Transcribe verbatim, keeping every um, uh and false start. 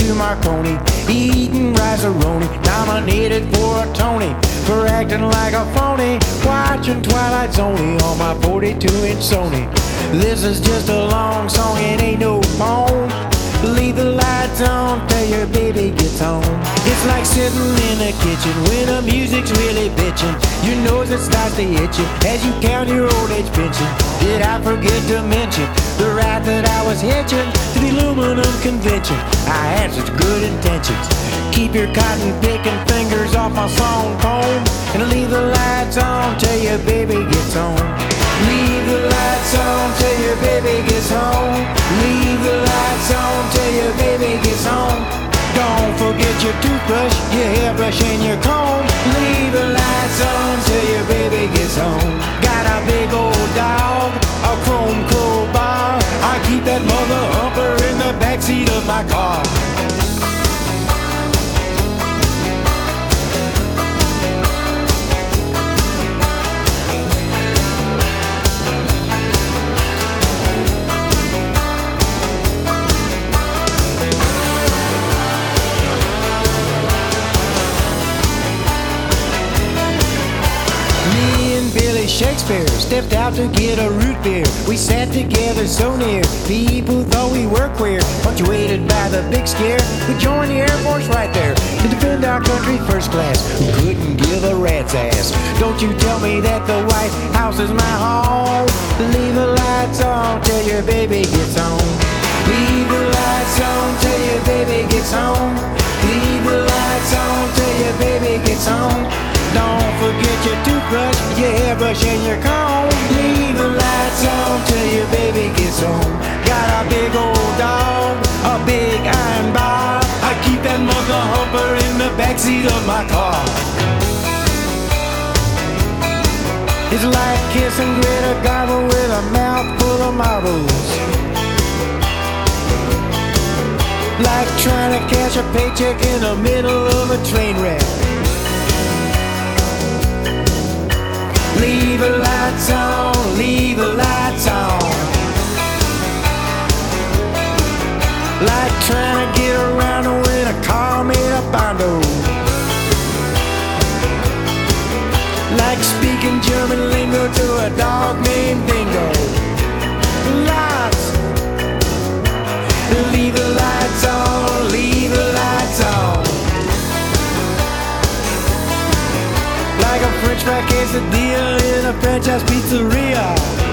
to Marconi, eating rice-a-roni, nominated for a Tony for acting like a phony, watching Twilight Zone on my forty-two inch Sony. This is just a long song, it ain't no poem. Leave the lights on till your baby gets home. It's like sitting in a kitchen when the music's really bitchin'. Your nose it starts to itch you as you count your old age pension. Did I forget to mention the ride that I was hitching to the aluminum convention? I had such good intentions. Keep your cotton picking fingers off my song poem, and leave the lights on till your baby gets home. Leave the lights on till your baby gets home. Leave the lights on till your baby gets home. Don't forget your toothbrush, your hairbrush, and your comb. Leave the lights on till your baby gets home. Got a big old dog, a chrome crowbar. I keep that mother humper in the backseat of my car. Shakespeare stepped out to get a root beer. We sat together so near, people thought we were queer. Punctuated by the big scare, we joined the Air Force right there to defend our country first class. We couldn't give a rat's ass. Don't you tell me that the White House is my home. Leave the lights on till your baby gets home. Leave the lights on till your baby gets home. Leave the lights on till your baby gets home. Don't forget your toothbrush, your hairbrush, and your comb. Leave the lights on till your baby gets home. Got a big old dog, a big iron bar. I keep that mother humper in the backseat of my car. It's like kissing Greta Garbo with a mouth full of marbles. Like trying to cash a paycheck in the middle of a train wreck. Leave the lights on, leave the lights on. Like trying to get around to win a car made of Bondo. Like speaking German lingo to a dog named Dingo. Lights. Leave the lights on, leave the lights on. Like a French fry quesadilla in a franchise pizzeria.